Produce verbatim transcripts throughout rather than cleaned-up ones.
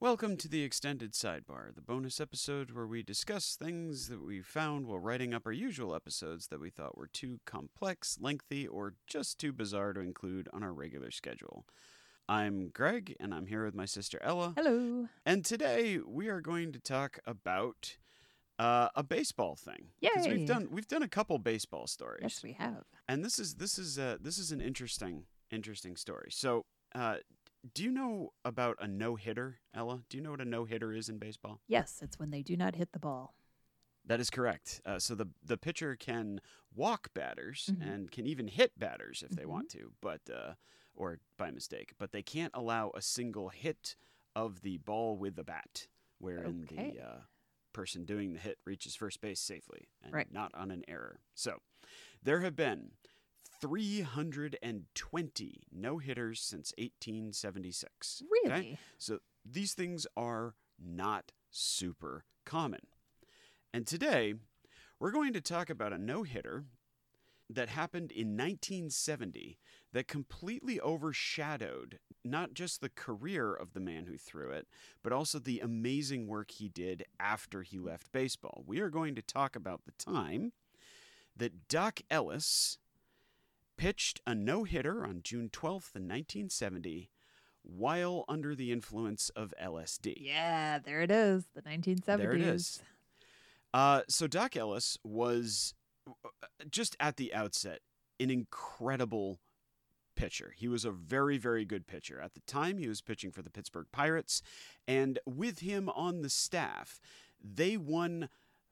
Welcome to the Extended Sidebar, the bonus episode where we discuss things that we found while writing up our usual episodes that we thought were too complex, lengthy, or just too bizarre to include on our regular schedule. I'm Greg, and I'm here with my sister Ella. Hello. And today we are going to talk about uh, a baseball thing. Because Yay. we've done we've done a couple baseball stories. Yes, we have. And this is this is uh, this is an interesting interesting story. So, uh, do you know about a no-hitter, Ella? Do you know what a no-hitter is in baseball? Yes, it's when they do not hit the ball. That is correct. Uh, so the the pitcher can walk batters Mhm. and can even hit batters if they Mhm. want to, but uh, or by mistake. But they can't allow a single hit of the ball with the bat, wherein Okay. the uh, person doing the hit reaches first base safely and Right. not on an error. So there have been three hundred twenty no-hitters since eighteen seventy-six. Really? Okay? So these things are not super common. And today, we're going to talk about a no-hitter that happened in nineteen seventy that completely overshadowed not just the career of the man who threw it, but also the amazing work he did after he left baseball. We are going to talk about the time that Doc Ellis pitched a no-hitter on June twelfth in nineteen seventy while under the influence of L S D. Yeah, there it is. The nineteen seventies. There it is. Uh, so Doc Ellis was, uh, just at the outset, an incredible pitcher. He was a very, very good pitcher. At the time, he was pitching for the Pittsburgh Pirates, and with him on the staff, they won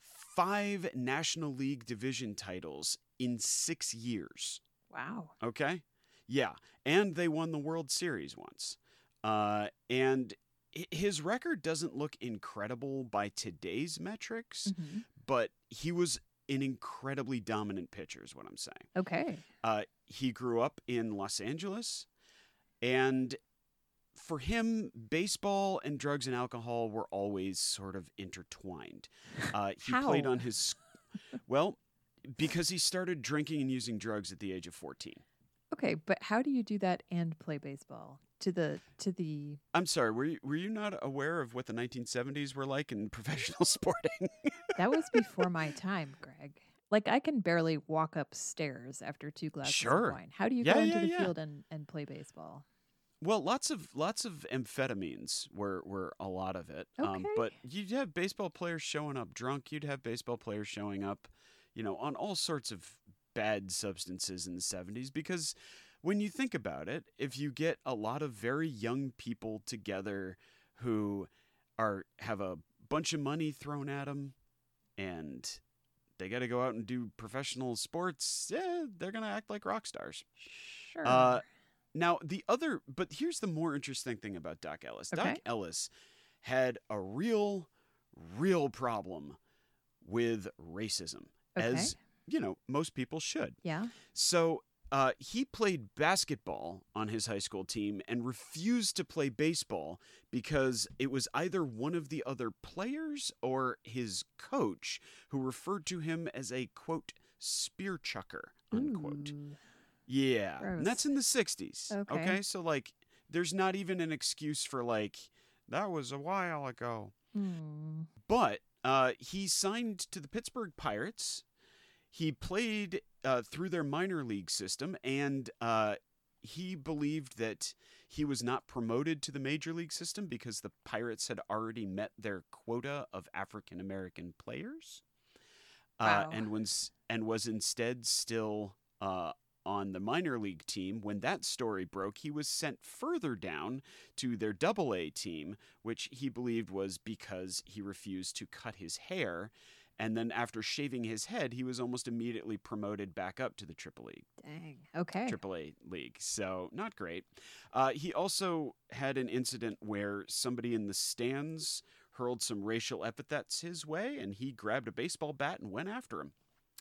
five National League division titles in six years. Wow. Okay? Yeah. And they won the World Series once. Uh, and h- his record doesn't look incredible by today's metrics, Mhm. but he was an incredibly dominant pitcher, is what I'm saying. Okay. Uh, he grew up in Los Angeles, and for him, baseball and drugs and alcohol were always sort of intertwined. Uh, he How? played on his, well, because he started drinking and using drugs at the age of fourteen. Okay, but how do you do that and play baseball? To the to the I'm sorry, were you, were you not aware of what the nineteen seventies were like in professional sporting? That was before my time, Greg. Like I can barely walk upstairs after two glasses Sure. of wine. How do you Yeah, go into yeah, the yeah. field and, and play baseball? Well, lots of lots of amphetamines were, were a lot of it. Um, Okay. but you'd have baseball players showing up drunk. You'd have baseball players showing up, you know, on all sorts of bad substances in the seventies. Because when you think about it, if you get a lot of very young people together who are have a bunch of money thrown at them and they got to go out and do professional sports, yeah, they're going to act like rock stars. Sure. Uh, Now, the other, but here's the more interesting thing about Doc Ellis. Doc Okay. Ellis had a real, real problem with racism, Okay. as, you know, most people should. yeah. So uh, he played basketball on his high school team and refused to play baseball because it was either one of the other players or his coach who referred to him as a, quote, spear chucker, unquote. Ooh. Yeah, and that's Gross. in the sixties. Okay. So like, there's not even an excuse for like, that was a while ago. Hmm. But uh, he signed to the Pittsburgh Pirates. He played uh, through their minor league system, and uh, he believed that he was not promoted to the major league system because the Pirates had already met their quota of African American players, uh, Wow. and was and was instead still uh, on the minor league team. When that story broke, he was sent further down to their double A team, which he believed was because he refused to cut his hair. And then after shaving his head, he was almost immediately promoted back up to the Triple League, Dang. Okay. Triple A league. So not great. Uh, he also had an incident where somebody in the stands hurled some racial epithets his way, and he grabbed a baseball bat and went after him.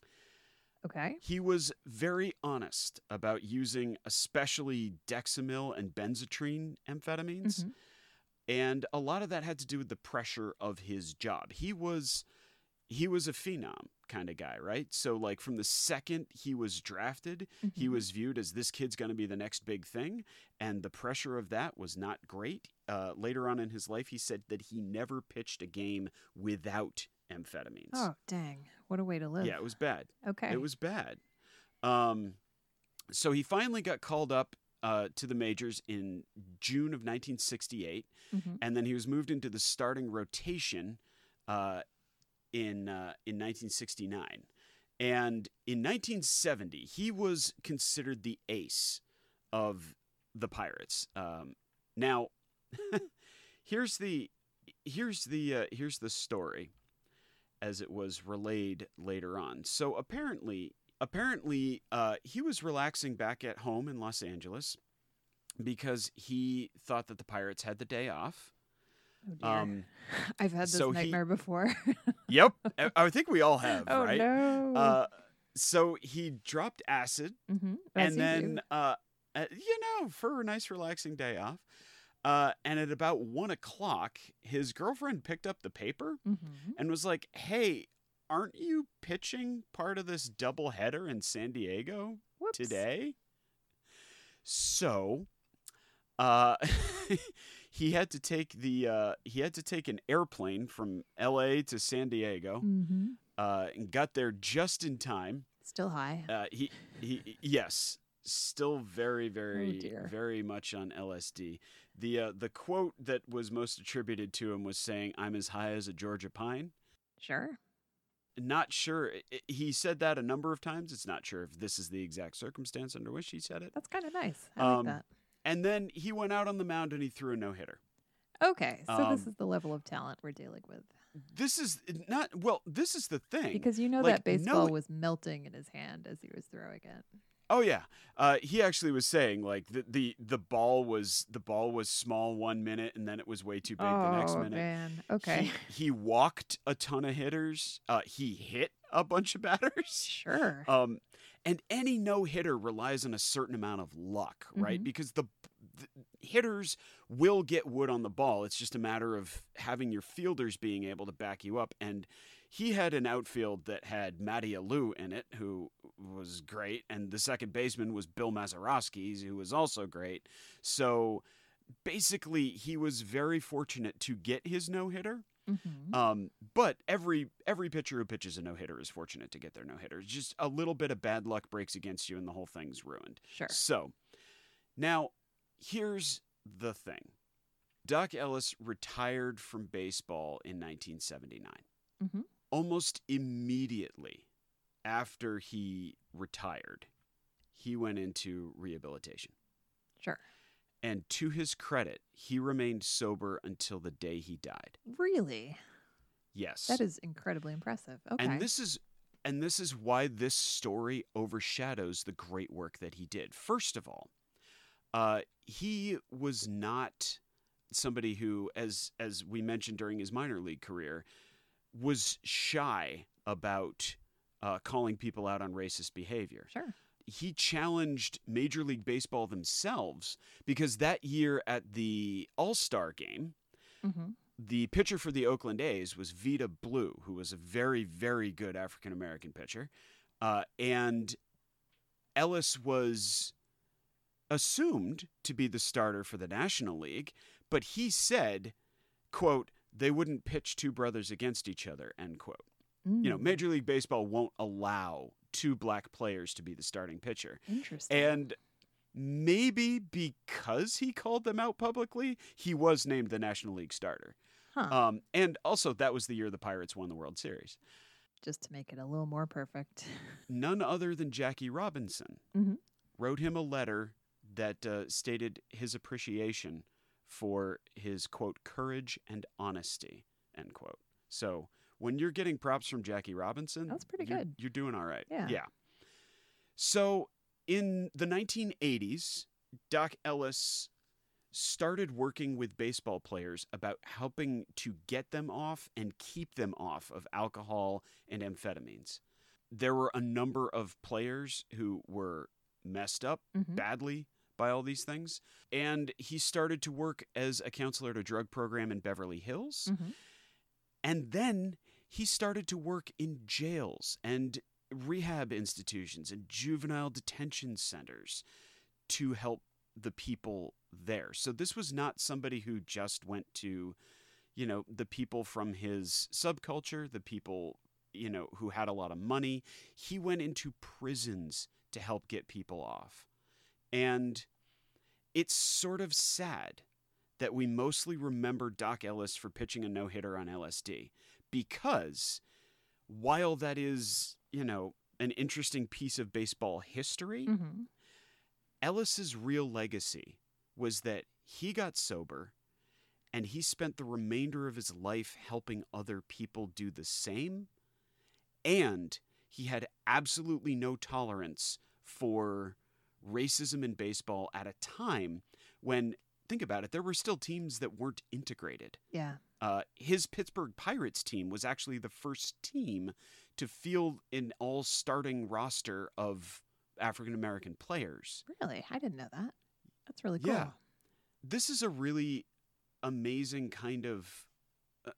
Okay. He was very honest about using especially Dexamyl and benzotrine amphetamines. Mhm. And a lot of that had to do with the pressure of his job. He was he was a phenom kind of guy, right? So, like, from the second he was drafted, he Mhm. was viewed as this kid's going to be the next big thing. And the pressure of that was not great. Uh, later on in his life, he said that he never pitched a game without amphetamines. Oh, dang. What a way to live. Yeah, it was bad. Okay. It was bad. Um, so he finally got called up uh, to the majors in June of nineteen sixty-eight. Mhm. And then he was moved into the starting rotation uh, in uh, in nineteen sixty-nine. And in nineteen seventy, he was considered the ace of the Pirates. Um, now, here's the here's the uh, here's the story as it was relayed later on. So apparently, apparently, uh, he was relaxing back at home in Los Angeles because he thought that the Pirates had the day off. Oh, dear. Um, I've had this so he- nightmare before. Yep, I- I think we all have, oh, right? no. Uh, so he dropped acid, Mhm. and As you then, do. uh, uh, you know, for a nice relaxing day off. Uh, and at about one o'clock, his girlfriend picked up the paper Mhm. and was like, "Hey, aren't you pitching part of this doubleheader in San Diego Whoops. today?" So, uh, he had to take the uh, he had to take an airplane from L A to San Diego, Mhm. uh, and got there just in time. Still high. Uh, he he yes, still very very Oh, dear. very much on L S D. The uh, the quote that was most attributed to him was saying, "I'm as high as a Georgia pine." Sure. Not sure. I- I- He said that a number of times. It's not sure if this is the exact circumstance under which he said it. That's kind of nice. I Um, like that. And then he went out on the mound and he threw a no-hitter. Okay, so this um, is the level of talent we're dealing with. This is not, well, this is the thing. Because you know like, that baseball no- was melting in his hand as he was throwing it. Oh yeah. Uh, he actually was saying like the, the the ball was the ball was small one minute and then it was way too big the next Oh, minute. man. Okay. He, he walked a ton of hitters. Uh, he hit a bunch of batters. Sure. Um, and any no hitter relies on a certain amount of luck, right? Mhm. Because the, the hitters will get wood on the ball. It's just a matter of having your fielders being able to back you up. And he had an outfield that had Matty Alou in it, who was great, and the second baseman was Bill Mazeroski, who was also great. So basically, he was very fortunate to get his no hitter. Mhm. Um, but every every pitcher who pitches a no hitter is fortunate to get their no hitter. Just a little bit of bad luck breaks against you, and the whole thing's ruined. Sure. So, now here's the thing: Doc Ellis retired from baseball in nineteen seventy-nine. Mhm. Almost immediately after he retired, he went into rehabilitation. Sure. And to his credit, he remained sober until the day he died. Really? Yes. That is incredibly impressive. Okay. And this is and this is why this story overshadows the great work that he did. First of all, uh, he was not somebody who, as as we mentioned during his minor league career, was shy about uh, calling people out on racist behavior. Sure. He challenged Major League Baseball themselves because that year at the All-Star game, Mm-hmm. the pitcher for the Oakland A's was Vita Blue, who was a very, very good African-American pitcher. Uh, and Ellis was assumed to be the starter for the National League, but he said, quote, they wouldn't pitch two brothers against each other, end quote. Mm. You know, Major League Baseball won't allow two black players to be the starting pitcher. Interesting. And maybe because he called them out publicly, he was named the National League starter. huh. Um, and also, that was the year the Pirates won the World Series. Just to make it a little more perfect. None other than Jackie Robinson Mhm. wrote him a letter that uh, stated his appreciation for his, quote, courage and honesty, end quote. So when you're getting props from Jackie Robinson, That's pretty you're, good. You're doing all right. Yeah. Yeah. So in the nineteen eighties, Doc Ellis started working with baseball players about helping to get them off and keep them off of alcohol and amphetamines. There were a number of players who were messed up Mhm. badly by all these things, and he started to work as a counselor at a drug program in Beverly Hills. Mhm. And then he started to work in jails and rehab institutions and juvenile detention centers to help the people there. So this was not somebody who just went to, you know, the people from his subculture, the people, you know, who had a lot of money. He went into prisons to help get people off. And it's sort of sad that we mostly remember Doc Ellis for pitching a no-hitter on L S D, because while that is, you know, an interesting piece of baseball history, Mm-hmm. Ellis's real legacy was that he got sober and he spent the remainder of his life helping other people do the same. And he had absolutely no tolerance for racism in baseball at a time when, think about it, there were still teams that weren't integrated. Yeah. Uh, his Pittsburgh Pirates team was actually the first team to field an all-starting roster of African-American players. Really? I didn't know that. That's really cool. Yeah. This is a really amazing kind of... Uh,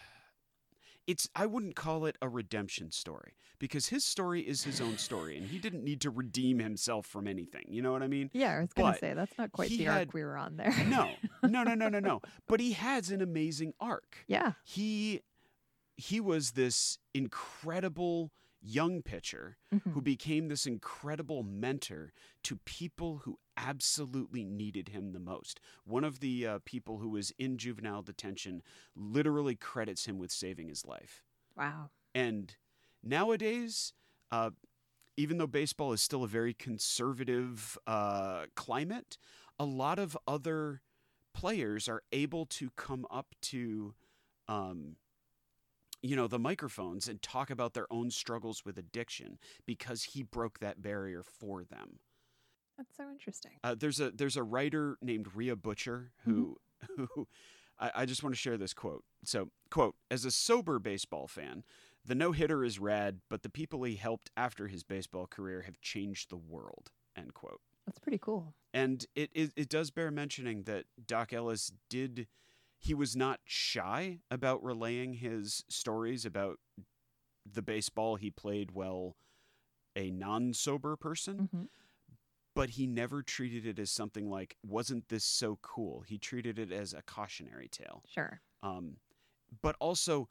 it's I wouldn't call it a redemption story, because his story is his own story, and he didn't need to redeem himself from anything. You know what I mean? Yeah, I was going But to say, that's not quite he the had- arc we were on there. No, no, no, no, no, no. But he has an amazing arc. Yeah. He he was this incredible young pitcher Mhm. who became this incredible mentor to people who absolutely needed him the most. One of the uh, people who was in juvenile detention literally credits him with saving his life. Wow. And nowadays, uh, even though baseball is still a very conservative uh, climate, a lot of other players are able to come up to, um, you know, the microphones and talk about their own struggles with addiction because he broke that barrier for them. That's so interesting. Uh, there's a there's a writer named Rhea Butcher who who I, I just want to share this quote. So, quote, as a sober baseball fan, the no-hitter is rad, but the people he helped after his baseball career have changed the world, end quote. That's pretty cool. And it, it, it does bear mentioning that Doc Ellis did, he was not shy about relaying his stories about the baseball he played while a non-sober person. Hmm. But he never treated it as something like, wasn't this so cool? He treated it as a cautionary tale. Sure. Um, but also,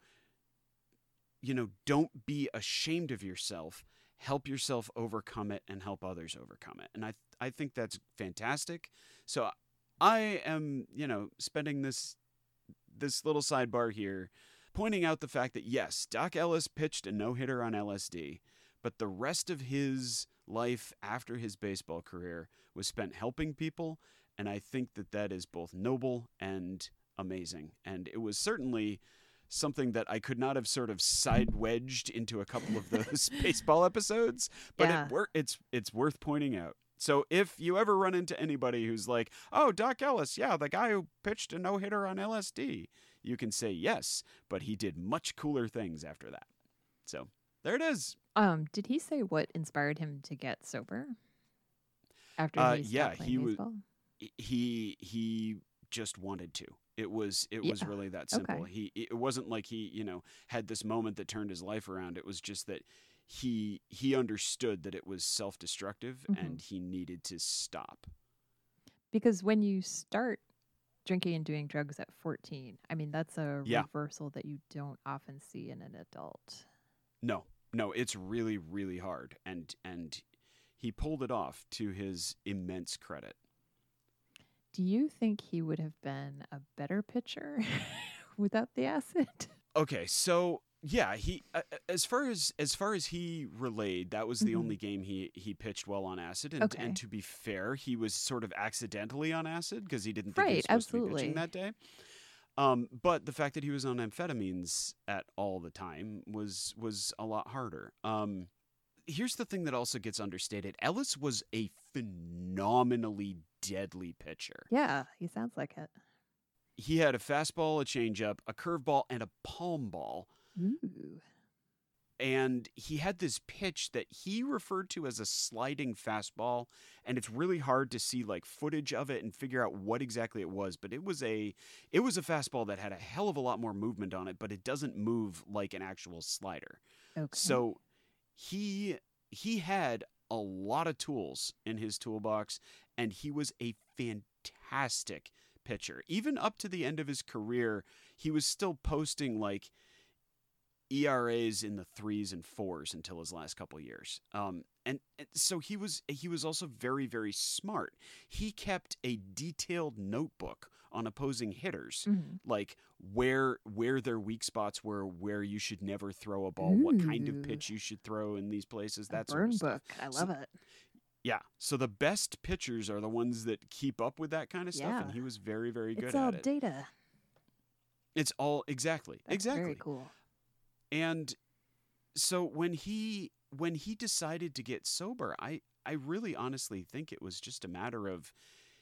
you know, don't be ashamed of yourself. Help yourself overcome it and help others overcome it. And I, I think that's fantastic. So I am, you know, spending this, this little sidebar here, pointing out the fact that yes, Doc Ellis pitched a no-hitter on L S D, but the rest of his life after his baseball career was spent helping people, and I think that that is both noble and amazing. And it was certainly something that I could not have sort of side wedged into a couple of those baseball episodes, but Yeah. it wor- it's it's worth pointing out. So if you ever run into anybody who's like, "Oh, Doc Ellis, yeah, the guy who pitched a no-hitter on L S D," you can say yes, but he did much cooler things after that. So there it is. Um, did he say what inspired him to get sober after Uh, he stopped yeah, playing he was- baseball? he he just wanted to. It was it was Yeah, really that simple. okay. He it wasn't like he, you know, had this moment that turned his life around. It was just that he he understood that it was self-destructive Mhm. and he needed to stop. Because when you start drinking and doing drugs at fourteen, I mean, that's a Yeah. reversal that you don't often see in an adult. No. No, it's really really hard, and and he pulled it off to his immense credit. Do you think he would have been a better pitcher without the acid? Okay, so yeah, he uh, uh, as far as as far as he relayed, that was the Mhm. only game he he pitched well on acid. And Okay. and to be fair, he was sort of accidentally on acid because he didn't think he was Right, supposed to be pitching absolutely. that day. Um, but the fact that he was on amphetamines at all the time was was a lot harder. Um, here's the thing that also gets understated: Ellis was a phenomenally deadly pitcher. Yeah, he sounds like it. He had a fastball, a changeup, a curveball, and a palm ball. Ooh. and he had this pitch that he referred to as a sliding fastball, and it's really hard to see like footage of it and figure out what exactly it was, but it was a it was a fastball that had a hell of a lot more movement on it, but it doesn't move like an actual slider. Okay. So he he had a lot of tools in his toolbox, and he was a fantastic pitcher. Even up to the end of his career, he was still posting like E R As in the threes and fours until his last couple years. Um, and, and so he was he was also very, very smart. He kept a detailed notebook on opposing hitters, Mm-hmm. like where where their weak spots were, where you should never throw a ball, what kind of Ooh. pitch you should throw in these places, A that sort burn of stuff. book. I So- love it. Yeah. So the best pitchers are the ones that keep up with that kind of stuff, and Yeah. he was very, very good It's at all it. data. It's all exactly, That's exactly. very cool. And so when he when he decided to get sober, I I really honestly think it was just a matter of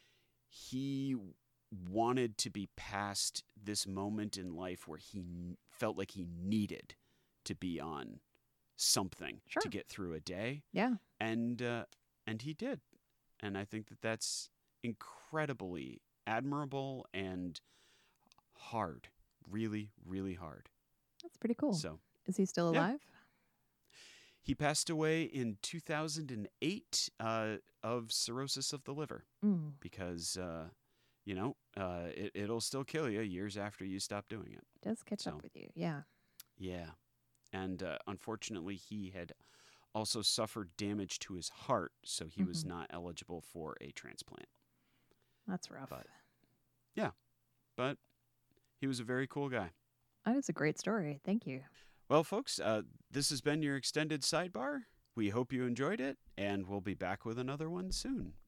he wanted to be past this moment in life where he n- felt like he needed to be on something Sure. to get through a day, Yeah. and uh, and he did. And I think that that's incredibly admirable and hard, really, really hard. That's pretty cool. So Is he still Yeah. alive? he passed away in two thousand eight uh, of cirrhosis of the liver Mm. because, uh, you know, uh, it, it'll still kill you years after you stop doing it. It does catch So. up with you. Yeah. Yeah. And uh, unfortunately, he had also suffered damage to his heart, so he was Mhm. not eligible for a transplant. That's rough. But- But he was a very cool guy. That is a great story. Thank you. Well, folks, uh, this has been your extended sidebar. We hope you enjoyed it, and we'll be back with another one soon.